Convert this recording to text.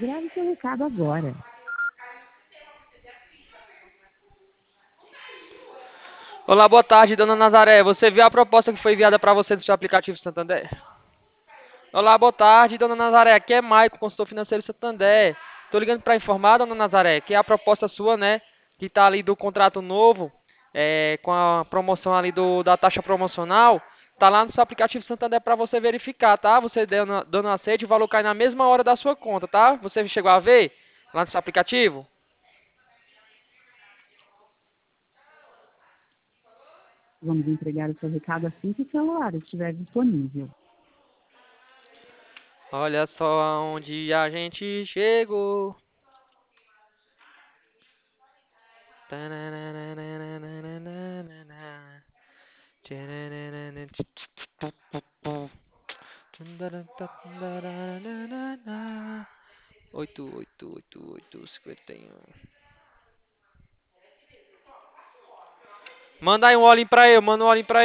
Grave seu recado agora. Olá, boa tarde, dona Nazaré. Você viu a proposta que foi enviada para você do seu aplicativo Santander? Olá, boa tarde, dona Nazaré. Aqui é Maicon, consultor financeiro Santander. Tô ligando para informar, dona Nazaré, que é a proposta sua, né, que tá ali do contrato novo, com a promoção ali da taxa promocional, tá lá no seu aplicativo Santander para você verificar, tá? Você dando aceite, o valor cai na mesma hora da sua conta, tá? Você chegou a ver lá no seu aplicativo? Vamos entregar o seu recado assim que o celular estiver disponível. Olha só onde a gente chegou. Oito, 51. Manda aí um olhinho pra eu, manda um olhinho pra